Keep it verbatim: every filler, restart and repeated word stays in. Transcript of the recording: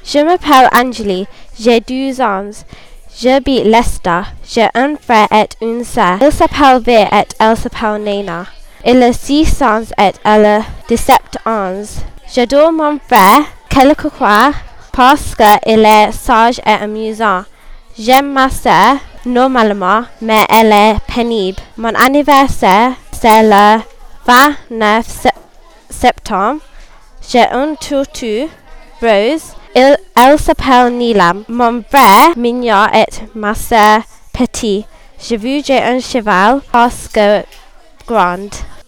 Je m'appelle Angélie, j'ai douze ans. J'habite Leicester. J'ai un frère et une sœur. Il s'appelle V et elle s'appelle Nena. Il a six ans et elle a dix-sept ans. J'adore mon frère, quelquefois, parce qu'il est sage et amusant. J'aime ma sœur, normalement, mais elle est pénible. Mon anniversaire, c'est le vingt-neuf septembre. J'ai un tutu rose. Il, elle s'appelle Nilam. Mon frère mignon et ma sœur petit. Je veux j'ai un cheval parce que grande.